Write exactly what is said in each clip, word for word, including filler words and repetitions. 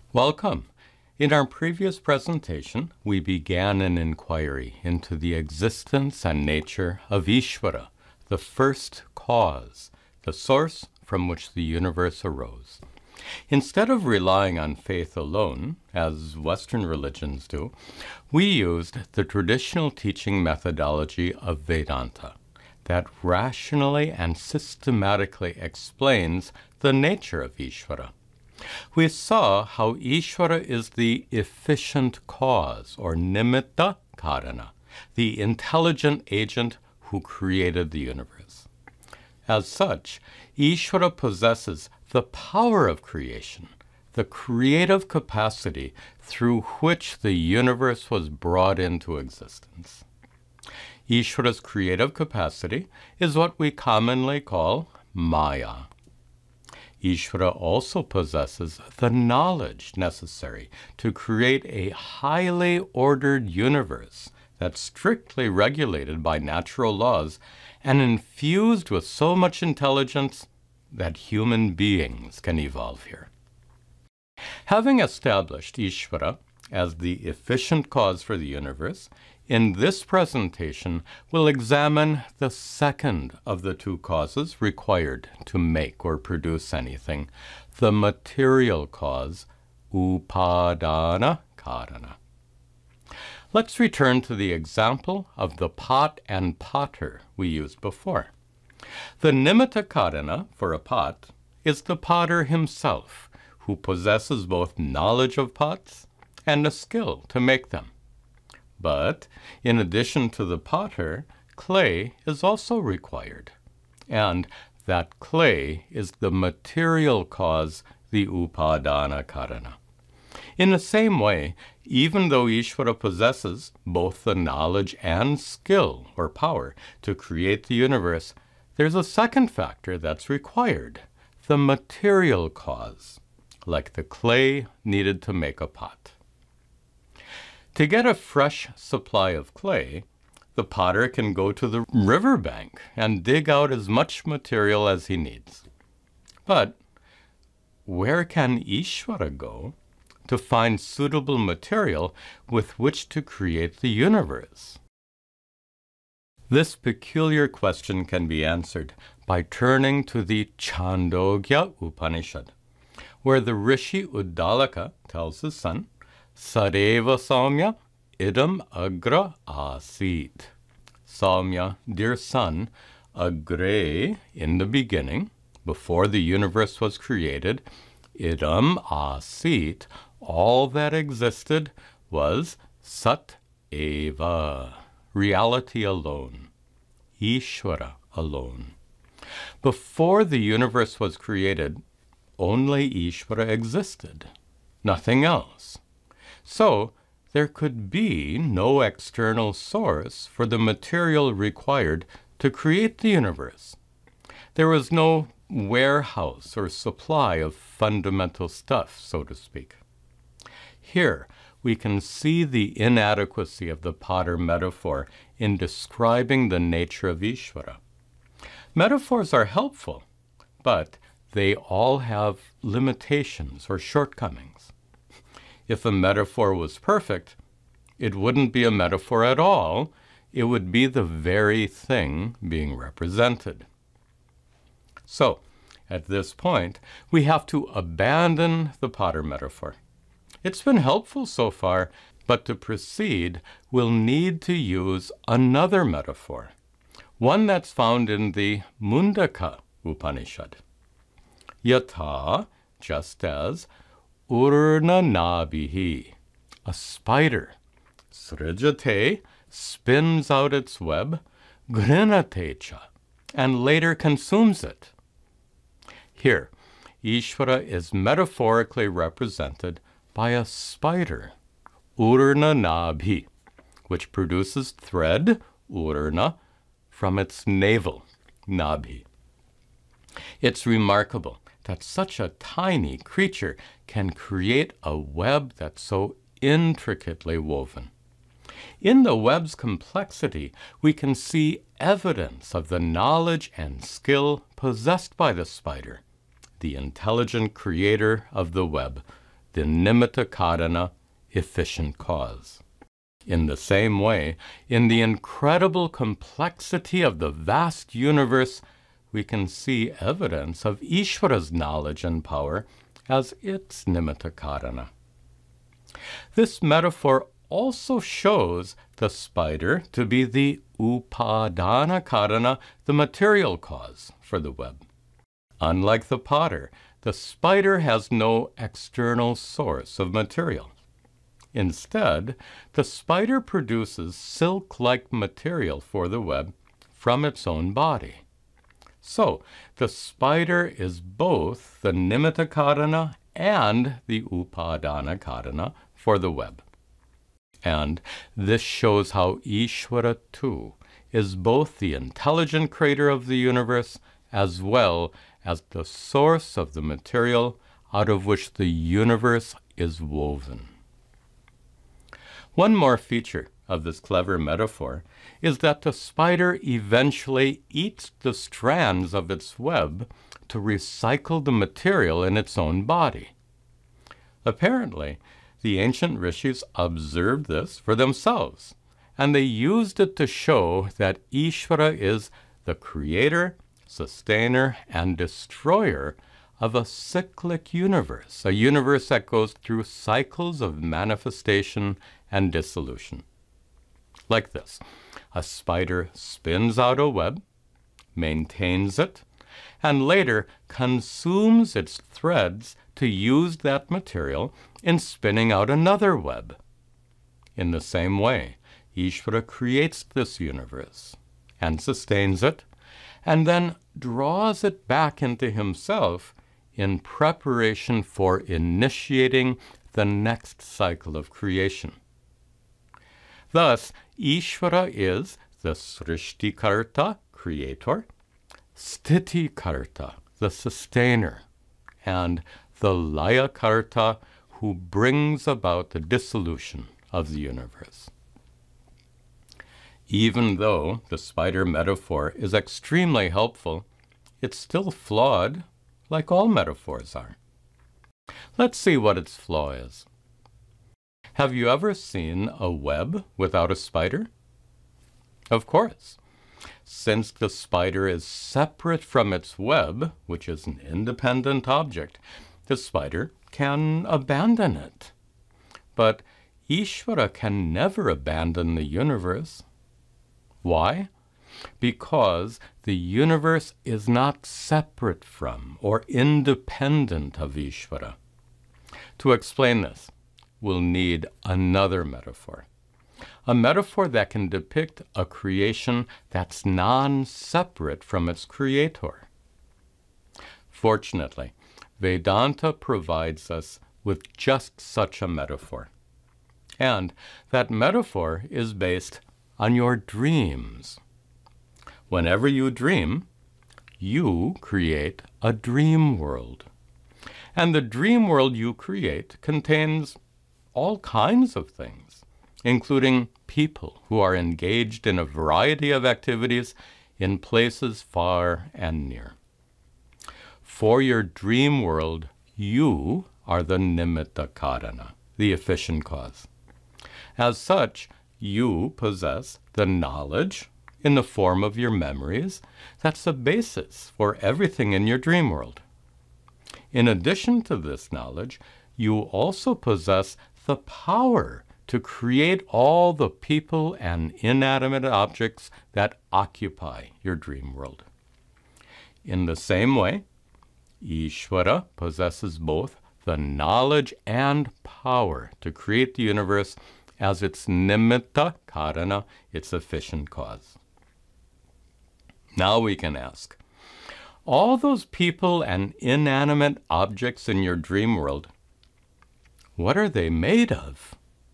Welcome. In our previous presentation, we began an inquiry into the existence and nature of Ishvara, the first cause, the source from which the universe arose. Instead of relying on faith alone, as Western religions do, we used the traditional teaching methodology of Vedanta that rationally and systematically explains the nature of Ishvara. We saw how Ishvara is the efficient cause, or nimitta karana, the intelligent agent who created the universe. As such, Ishvara possesses the power of creation, the creative capacity through which the universe was brought into existence. Ishvara's creative capacity is what we commonly call Maya. Ishvara also possesses the knowledge necessary to create a highly ordered universe that's strictly regulated by natural laws and infused with so much intelligence that human beings can evolve here. Having established Ishvara as the efficient cause for the universe, in this presentation, we'll examine the second of the two causes required to make or produce anything, the material cause, upadana karana. Let's return to the example of the pot and potter we used before. The nimitta karana for a pot is the potter himself, who possesses both knowledge of pots and a skill to make them. But in addition to the potter, clay is also required, and that clay is the material cause, the upadana karana. In the same way, even though Ishvara possesses both the knowledge and skill or power to create the universe, there's a second factor that's required, the material cause, like the clay needed to make a pot. To get a fresh supply of clay, the potter can go to the riverbank and dig out as much material as he needs. But where can Ishvara go to find suitable material with which to create the universe? This peculiar question can be answered by turning to the Chandogya Upanishad, where the Rishi Uddalaka tells his son, Sareva Saumya idam agra asit. Saumya, dear son, agre, in the beginning, before the universe was created, idam asit, all that existed was sat eva, reality alone, Ishvara alone. Before the universe was created, only Ishvara existed, nothing else. So, there could be no external source for the material required to create the universe. There was no warehouse or supply of fundamental stuff, so to speak. Here, we can see the inadequacy of the potter metaphor in describing the nature of Ishvara. Metaphors are helpful, but they all have limitations or shortcomings. If a metaphor was perfect, it wouldn't be a metaphor at all. It would be the very thing being represented. So, at this point, we have to abandon the potter metaphor. It's been helpful so far, but to proceed, we'll need to use another metaphor, one that's found in the Mundaka Upanishad. Yatha, just as, urna nabihi, a spider, srijate, spins out its web, grinatecha, and later consumes it. Here, Ishvara is metaphorically represented by a spider, urna nabhi, which produces thread, urna, from its navel, nabhi. It's remarkable that such a tiny creature can create a web that's so intricately woven. In the web's complexity, we can see evidence of the knowledge and skill possessed by the spider, the intelligent creator of the web, the nimitta karana, efficient cause. In the same way, in the incredible complexity of the vast universe, we can see evidence of Ishvara's knowledge and power as its nimitta karana. This metaphor also shows the spider to be the upadana karana, the material cause for the web. Unlike the potter, the spider has no external source of material. Instead, the spider produces silk-like material for the web from its own body. So, the spider is both the nimitta karana and the upadana karana for the web. And this shows how Ishvara, too, is both the intelligent creator of the universe as well as the source of the material out of which the universe is woven. One more feature of this clever metaphor is that the spider eventually eats the strands of its web to recycle the material in its own body. Apparently, the ancient rishis observed this for themselves, and they used it to show that Ishvara is the creator, sustainer, and destroyer of a cyclic universe, a universe that goes through cycles of manifestation and dissolution. Like this, a spider spins out a web, maintains it, and later consumes its threads to use that material in spinning out another web. In the same way, Ishvara creates this universe and sustains it, and then draws it back into himself in preparation for initiating the next cycle of creation. Thus, Ishvara is the Srishtikarta, creator, Stitikarta, the sustainer, and the Layakarta, who brings about the dissolution of the universe. Even though the spider metaphor is extremely helpful, it's still flawed, like all metaphors are. Let's see what its flaw is. Have you ever seen a web without a spider? Of course. Since the spider is separate from its web, which is an independent object, the spider can abandon it. But Ishvara can never abandon the universe. Why? Because the universe is not separate from or independent of Ishvara. To explain this, we'll need another metaphor. A metaphor that can depict a creation that's non-separate from its creator. Fortunately, Vedanta provides us with just such a metaphor. And that metaphor is based on your dreams. Whenever you dream, you create a dream world. And the dream world you create contains all kinds of things, including people who are engaged in a variety of activities in places far and near. For your dream world, you are the nimitta karana, the efficient cause. As such, you possess the knowledge in the form of your memories that's the basis for everything in your dream world. In addition to this knowledge, you also possess the power to create all the people and inanimate objects that occupy your dream world. In the same way, Ishvara possesses both the knowledge and power to create the universe as its nimitta karana, its efficient cause. Now we can ask, all those people and inanimate objects in your dream world, what are they made of?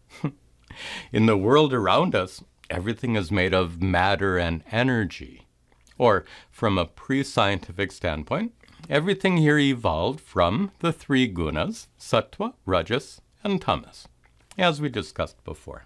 In the world around us, everything is made of matter and energy. Or, from a pre-scientific standpoint, everything here evolved from the three gunas, sattva, rajas, and tamas, as we discussed before.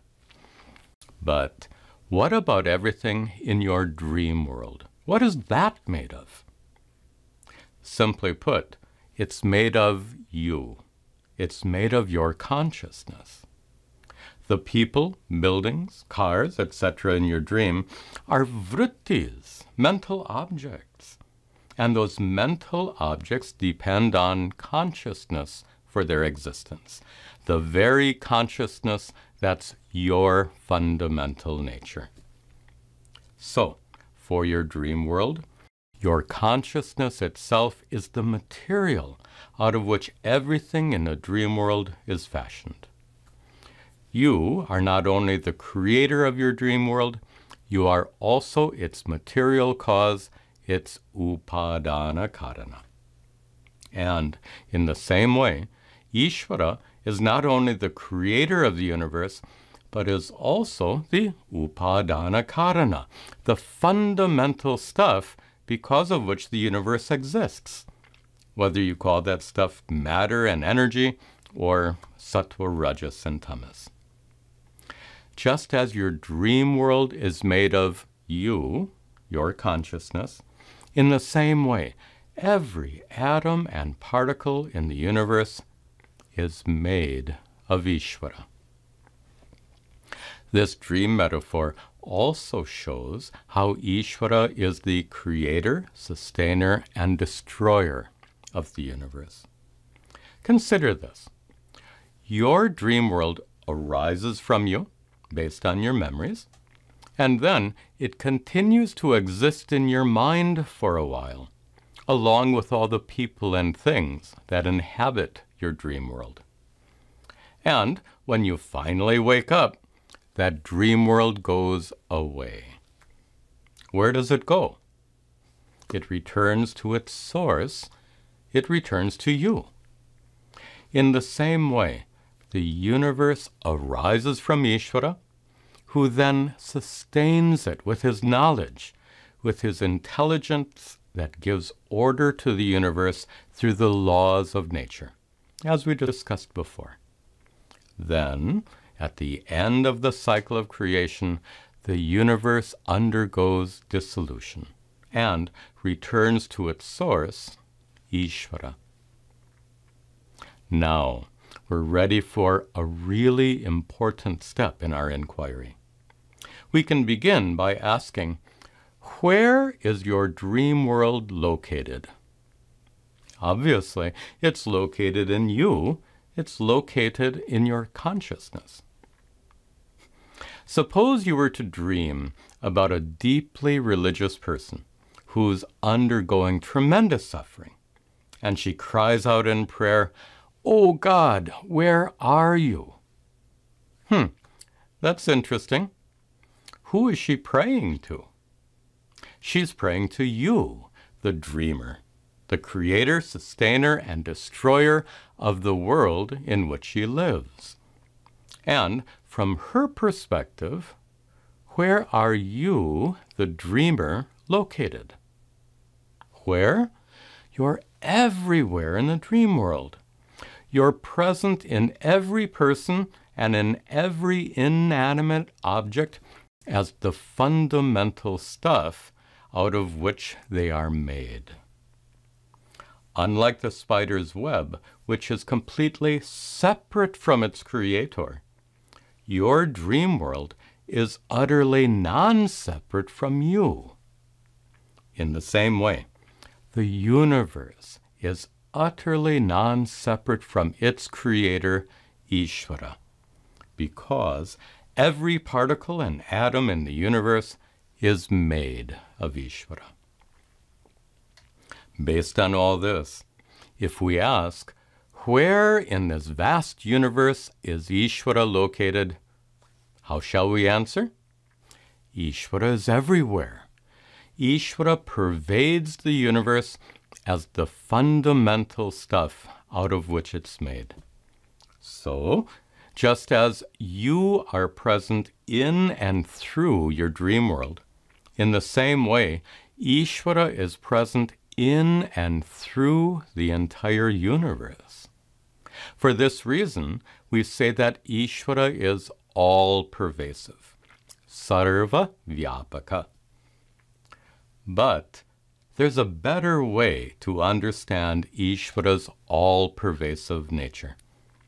But what about everything in your dream world? What is that made of? Simply put, it's made of you. it's made of your consciousness. The people, buildings, cars, et cetera in your dream are vrittis, mental objects. And those mental objects depend on consciousness for their existence. The very consciousness that's your fundamental nature. So, for your dream world, your consciousness itself is the material out of which everything in the dream world is fashioned. You are not only the creator of your dream world, you are also its material cause, its upadana karana. And in the same way, Ishvara is not only the creator of the universe, but is also the upadana karana, the fundamental stuff because of which the universe exists, whether you call that stuff matter and energy or sattva, rajas, and tamas. Just as your dream world is made of you, your consciousness, in the same way, every atom and particle in the universe is made of Ishvara. This dream metaphor also shows how Ishvara is the creator, sustainer, and destroyer of the universe. Consider this. Your dream world arises from you, based on your memories, and then it continues to exist in your mind for a while, along with all the people and things that inhabit your dream world. And when you finally wake up, that dream world goes away. Where does it go? It returns to its source. It returns to you. In the same way, the universe arises from Ishvara, who then sustains it with his knowledge, with his intelligence that gives order to the universe through the laws of nature, as we discussed before. Then, at the end of the cycle of creation, the universe undergoes dissolution and returns to its source, Ishvara. Now, we're ready for a really important step in our inquiry. We can begin by asking, where is your dream world located? Obviously, it's located in you. It's located in your consciousness. Suppose you were to dream about a deeply religious person who's undergoing tremendous suffering, and she cries out in prayer, "Oh God, where are you?" Hmm, that's interesting. Who is she praying to? She's praying to you, the dreamer, the creator, sustainer, and destroyer of the world in which she lives. And from her perspective, where are you, the dreamer, located? Where? You're everywhere in the dream world. You're present in every person and in every inanimate object as the fundamental stuff out of which they are made. Unlike the spider's web, which is completely separate from its creator, your dream world is utterly non-separate from you. In the same way, the universe is utterly non-separate from its creator, Ishvara, because every particle and atom in the universe is made of Ishvara. Based on all this, if we ask, where in this vast universe is Ishvara located? How shall we answer? Ishvara is everywhere. Ishvara pervades the universe as the fundamental stuff out of which it's made. So, just as you are present in and through your dream world, in the same way, Ishvara is present in and through the entire universe. For this reason, we say that Ishvara is all-pervasive, sarva vyapaka. But there's a better way to understand Ishvara's all-pervasive nature.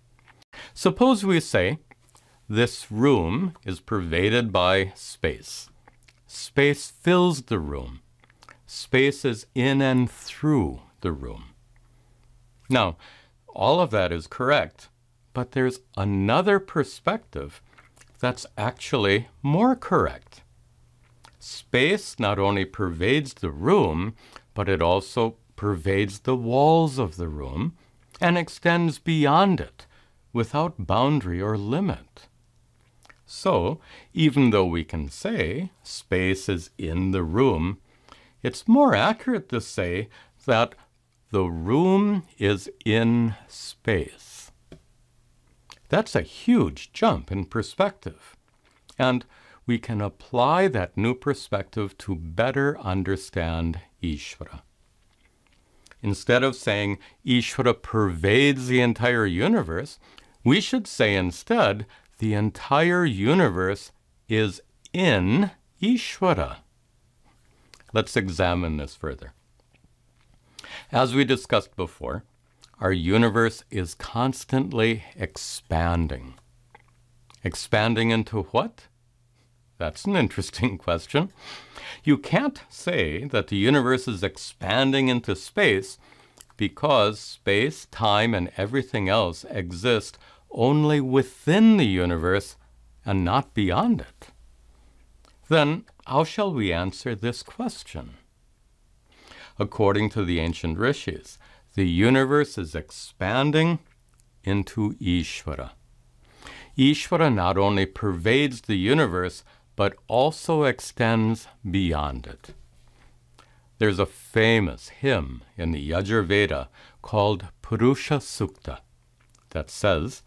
Suppose we say this room is pervaded by space. Space fills the room. Space is in and through the room. Now, all of that is correct, but there's another perspective that's actually more correct. Space not only pervades the room, but it also pervades the walls of the room and extends beyond it without boundary or limit. So, even though we can say space is in the room, it's more accurate to say that the room is in space. That's a huge jump in perspective, and we can apply that new perspective to better understand Ishvara. Instead of saying Ishvara pervades the entire universe, we should say instead the entire universe is in Ishvara. Let's examine this further. As we discussed before, our universe is constantly expanding. Expanding into what? That's an interesting question. You can't say that the universe is expanding into space because space, time, and everything else exist only within the universe and not beyond it. Then, how shall we answer this question? According to the ancient rishis, the universe is expanding into Ishvara. Ishvara not only pervades the universe, but also extends beyond it. There's a famous hymn in the Yajurveda called Purusha Sukta that says,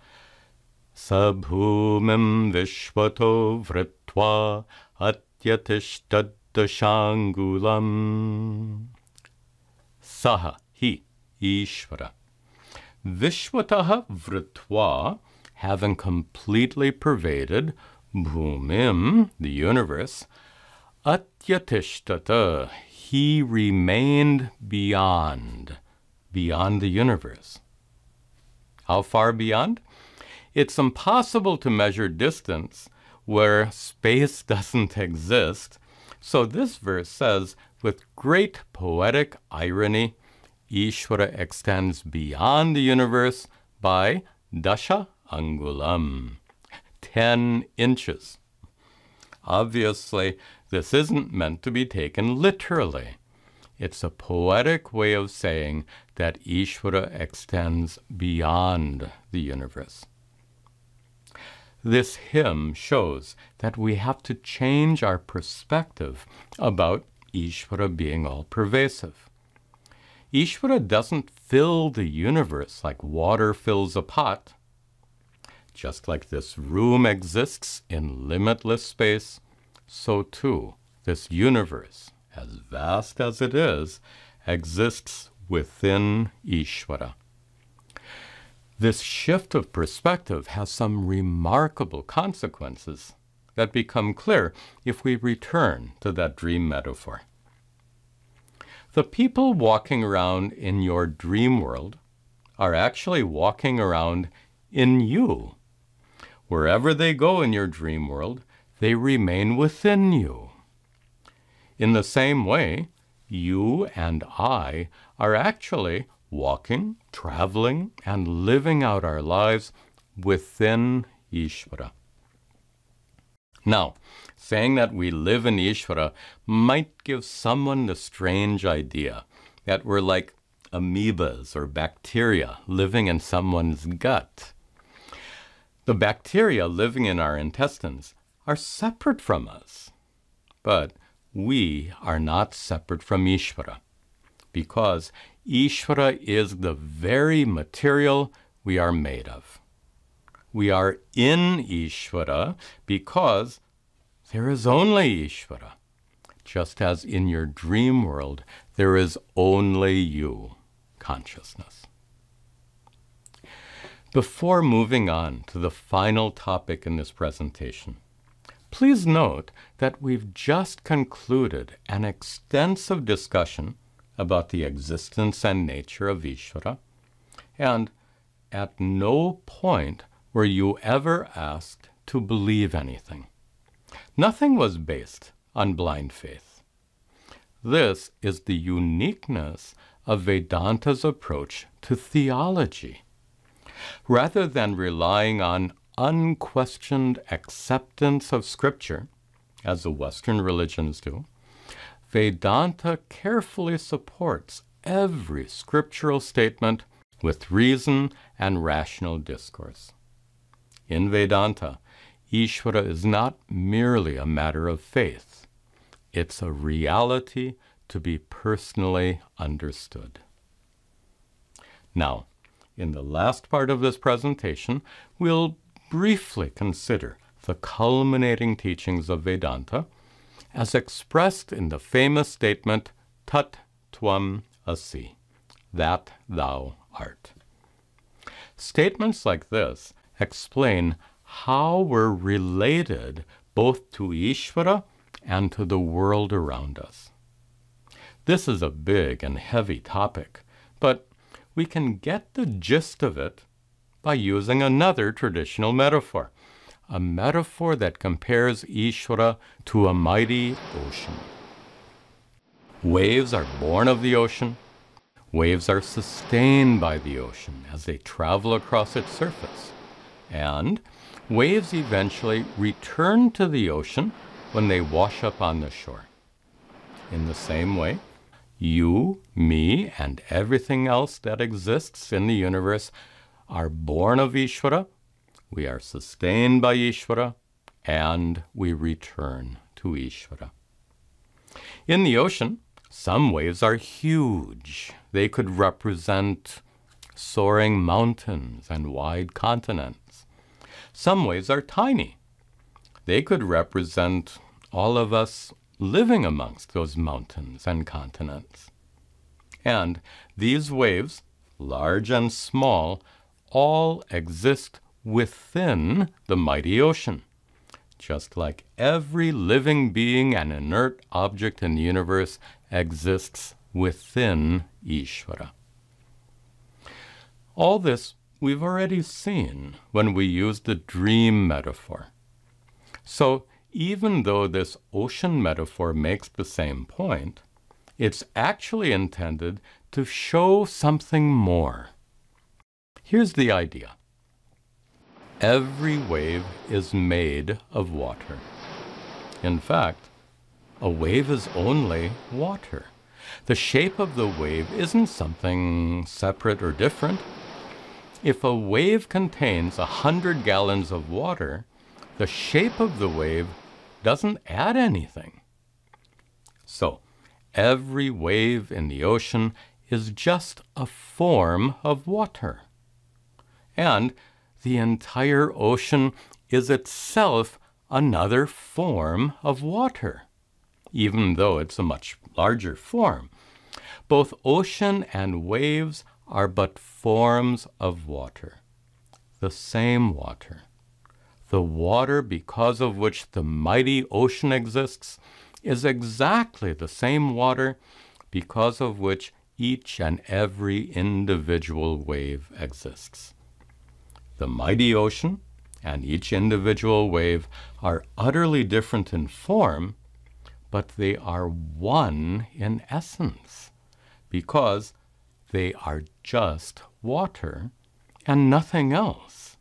Sabhumim Vishwato Vritva Atyatishtaddashangulam Saha Hi Ishvara. Vishwataha Vritva, having completely pervaded Bhumim, the universe, Atyatishtata, he remained beyond, beyond the universe. How far beyond? It's impossible to measure distance where space doesn't exist. So this verse says, with great poetic irony, Ishvara extends beyond the universe by dasha angulam, ten inches. Obviously, this isn't meant to be taken literally. It's a poetic way of saying that Ishvara extends beyond the universe. This hymn shows that we have to change our perspective about Ishvara being all-pervasive. Ishvara doesn't fill the universe like water fills a pot. Just like this room exists in limitless space, so too this universe, as vast as it is, exists within Ishvara. This shift of perspective has some remarkable consequences that become clear if we return to that dream metaphor. The people walking around in your dream world are actually walking around in you. Wherever they go in your dream world, they remain within you. In the same way, you and I are actually walking, traveling, and living out our lives within Ishvara. Now, saying that we live in Ishvara might give someone the strange idea that we're like amoebas or bacteria living in someone's gut. The bacteria living in our intestines are separate from us. But we are not separate from Ishvara, because Ishvara is the very material we are made of. We are in Ishvara because there is only Ishvara, just as in your dream world there is only you, consciousness. Before moving on to the final topic in this presentation, please note that we've just concluded an extensive discussion about the existence and nature of Ishvara, and at no point were you ever asked to believe anything. Nothing was based on blind faith. This is the uniqueness of Vedanta's approach to theology. Rather than relying on unquestioned acceptance of Scripture, as the Western religions do, Vedanta carefully supports every scriptural statement with reason and rational discourse. In Vedanta, Ishvara is not merely a matter of faith. It's a reality to be personally understood. Now, in the last part of this presentation, we'll briefly consider the culminating teachings of Vedanta as expressed in the famous statement, Tat Tvam Asi, that thou art. Statements like this explain how we're related both to Ishvara and to the world around us. This is a big and heavy topic, but we can get the gist of it by using another traditional metaphor, a metaphor that compares Ishvara to a mighty ocean. Waves are born of the ocean. Waves are sustained by the ocean as they travel across its surface. And waves eventually return to the ocean when they wash up on the shore. In the same way, you, me, and everything else that exists in the universe are born of Ishvara, we are sustained by Ishvara, and we return to Ishvara. In the ocean, some waves are huge. They could represent soaring mountains and wide continents. Some waves are tiny. They could represent all of us living amongst those mountains and continents. And these waves, large and small, all exist within the mighty ocean, just like every living being and inert object in the universe exists within Ishvara. All this we've already seen when we use the dream metaphor. So even though this ocean metaphor makes the same point, it's actually intended to show something more. Here's the idea. Every wave is made of water. In fact, a wave is only water. The shape of the wave isn't something separate or different. If a wave contains a hundred gallons of water, the shape of the wave doesn't add anything. So, every wave in the ocean is just a form of water. And the entire ocean is itself another form of water, even though it's a much larger form. Both ocean and waves are but forms of water, the same water. The water because of which the mighty ocean exists is exactly the same water because of which each and every individual wave exists. The mighty ocean and each individual wave are utterly different in form, but they are one in essence, because they are just water and nothing else.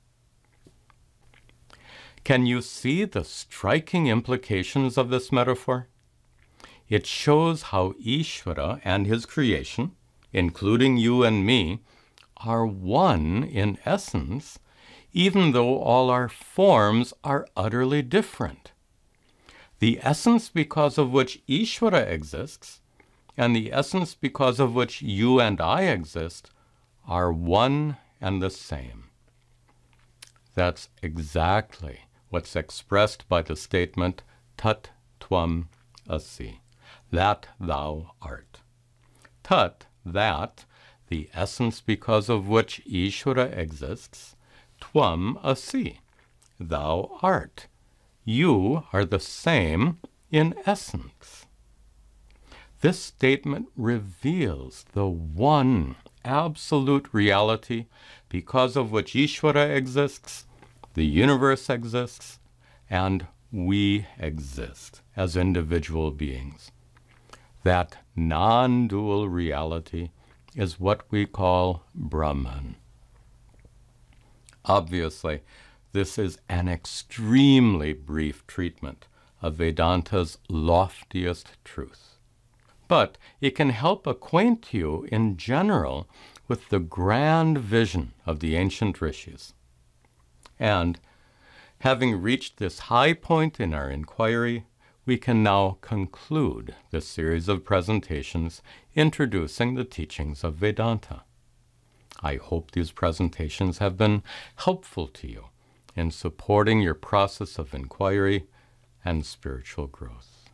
Can you see the striking implications of this metaphor? It shows how Ishvara and his creation, including you and me, are one in essence, even though all our forms are utterly different. The essence because of which Ishvara exists and the essence because of which you and I exist are one and the same. That's exactly what's expressed by the statement Tat Tvam Asi, that thou art. Tat, that, the essence because of which Ishvara exists, Tvam Asi, thou art. You are the same in essence. This statement reveals the one absolute reality because of which Ishvara exists the universe exists, and we exist as individual beings. That non-dual reality is what we call Brahman. Obviously, this is an extremely brief treatment of Vedanta's loftiest truth. But it can help acquaint you in general with the grand vision of the ancient rishis. And having reached this high point in our inquiry, we can now conclude this series of presentations introducing the teachings of Vedanta. I hope these presentations have been helpful to you in supporting your process of inquiry and spiritual growth.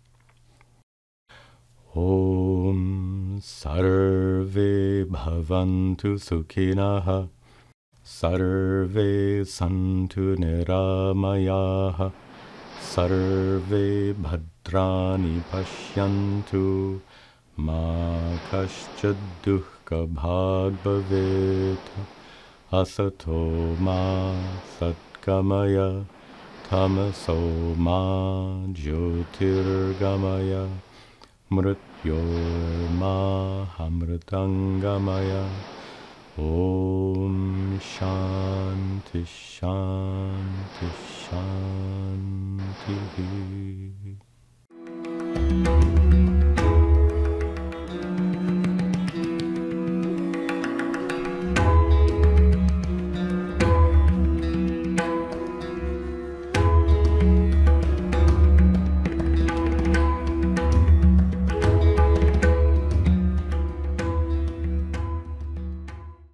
Om Sarve Bhavantu Sukhinaha Sarve Santu Niramayaha Sarve Bhadrani Pashyantu Ma Kaschad Dukkha Bhag Bhavet Asato Ma Satkamaya Tamaso Ma Jyotirgamaya Mrityorma Hamritangamaya Om Shanti Shanti Shanti.